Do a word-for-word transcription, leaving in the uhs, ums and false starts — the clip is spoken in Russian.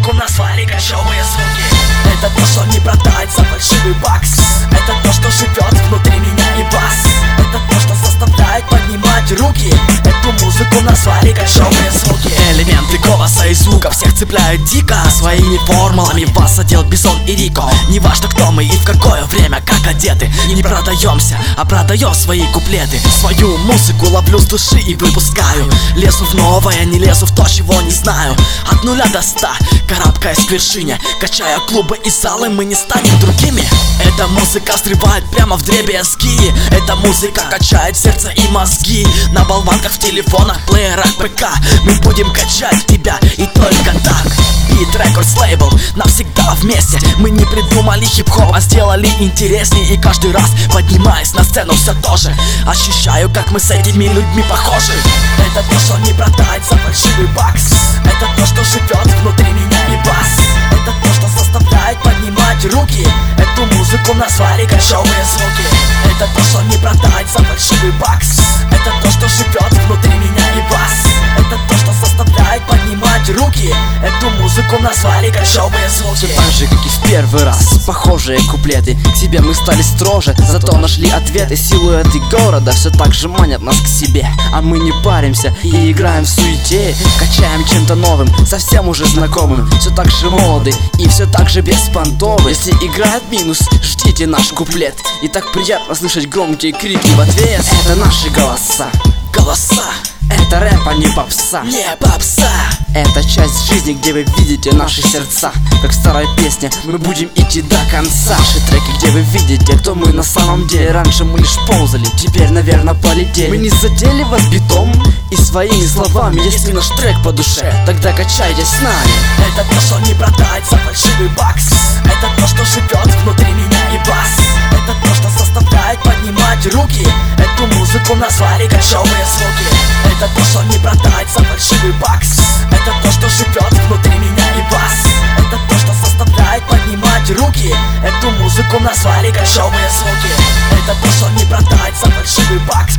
музыку назвали кочевые звуки. Это то, что не продать за фальшивый бакс. Это то, что живет внутри меня и вас. Это то, что заставляет поднимать руки. Эту музыку назвали кочевые звуки. Элементы голоса и звука всех цепляют дико. Своими формулами вас задел Бизон и Рико. Неважно, кто мы и в какое время, как одеты. Не продаемся, а продаем свои куплеты. Свою музыку ловлю с души и выпускаю. Лезу в новое, не лезу в то, чего не знаю. От нуля до ста, карабкаясь к вершине. Качая клубы и залы, мы не станем другими. Эта музыка взрывает прямо в дребезги. Эта музыка качает сердце и мозги. На болванках, в телефонах, плеерах, ПК мы будем качать тебя, и только так. Beat Records Label, навсегда вместе. Мы не придумали хип-хоп, а сделали интереснее. И каждый раз, поднимаясь на сцену, все тоже ощущаю, как мы с этими людьми похожи. Это то, что не продать за фальшивый бакс. Это то, что живет внутри меня и вас. Это то, что заставляет поднимать руки. Эту музыку назвали кочевые звуки. Это то, что не продать за фальшивый бакс. Это то, что живет внутри меня и вас. Это то, что заставляет поднимать руки. Эту музыку назвали кочевые звуки. Все так же, как и в первый раз, похожие куплеты. К себе мы стали строже, зато нашли ответы. Силуэты города все так же манят нас к себе. А мы не паримся и играем в суете. Качаем чем-то новым, совсем уже знакомым. Все так же молоды и все так же беспонтовы. Если играет минус, ждите наш куплет. И так приятно слышать громкие крики в ответ. Это наши голоса. Голоса. Это рэп, а не попса. Не попса. Это часть жизни, где вы видите наши сердца. Как в старой песне, мы будем идти до конца. Наши треки, где вы видите, кто мы на самом деле. Раньше мы лишь ползали, теперь, наверное, полетели. Мы не задели вас битом и своими словами. Если наш трек по душе, тогда качайте с нами. Это то, что не продать за фальшивый бакс. Это то, что живет внутри меня и вас. Это то, что заставляет поднимать руки. Эту музыку назвали кочевые звуки. Это то, что не продать за фальшивый бакс. Это то, что живет внутри меня и вас. Это то, что заставляет поднимать руки. Эту музыку назвали кочевые звуки. Это то, что не продать за фальшивый бакс.